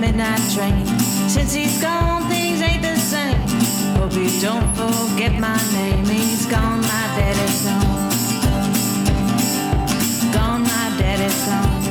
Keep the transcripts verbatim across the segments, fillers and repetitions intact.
midnight train. Since he's gone, things ain't the same. Hope you don't forget my name. He's gone, my daddy's gone. Gone, my daddy's gone.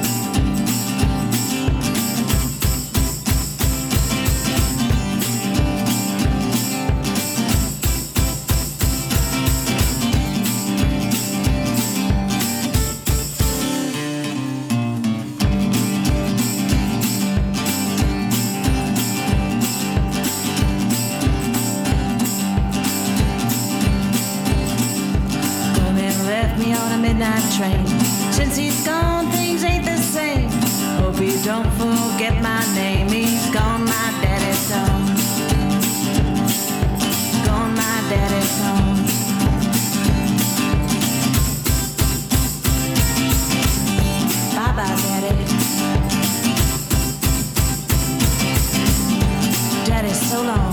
Me on a midnight train. Since he's gone, things ain't the same. Hope you don't forget my name. He's gone, my daddy's gone. Gone, my daddy's gone. Bye bye, daddy. Daddy, so long.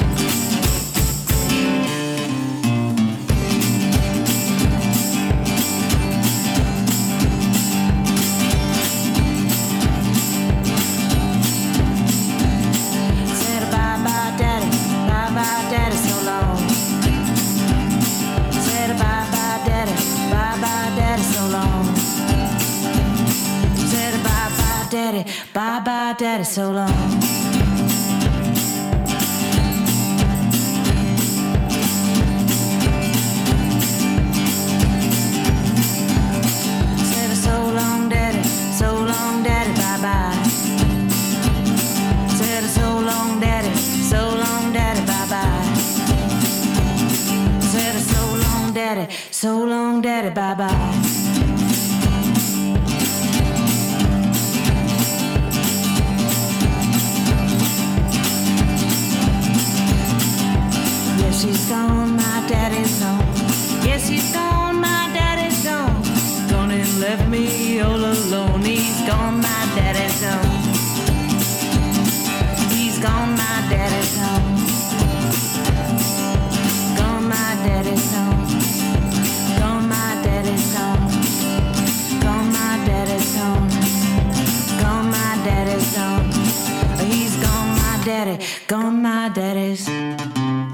Daddy, bye bye, daddy, so long. Said so long, daddy, so long, daddy, bye bye. Said so long, daddy, so long, daddy, bye bye. Said so long, daddy, so long, daddy, bye bye. She's gone, my daddy's gone. Yes, he's gone, my daddy's gone. Gone and left me all alone. He's gone, my daddy's gone. He's gone, my daddy's gone. Gone, my daddy's gone. Gone, my daddy's gone. Gone, my daddy's gone. Gone, my daddy's gone. He's gone, my daddy. Gone, my daddy's.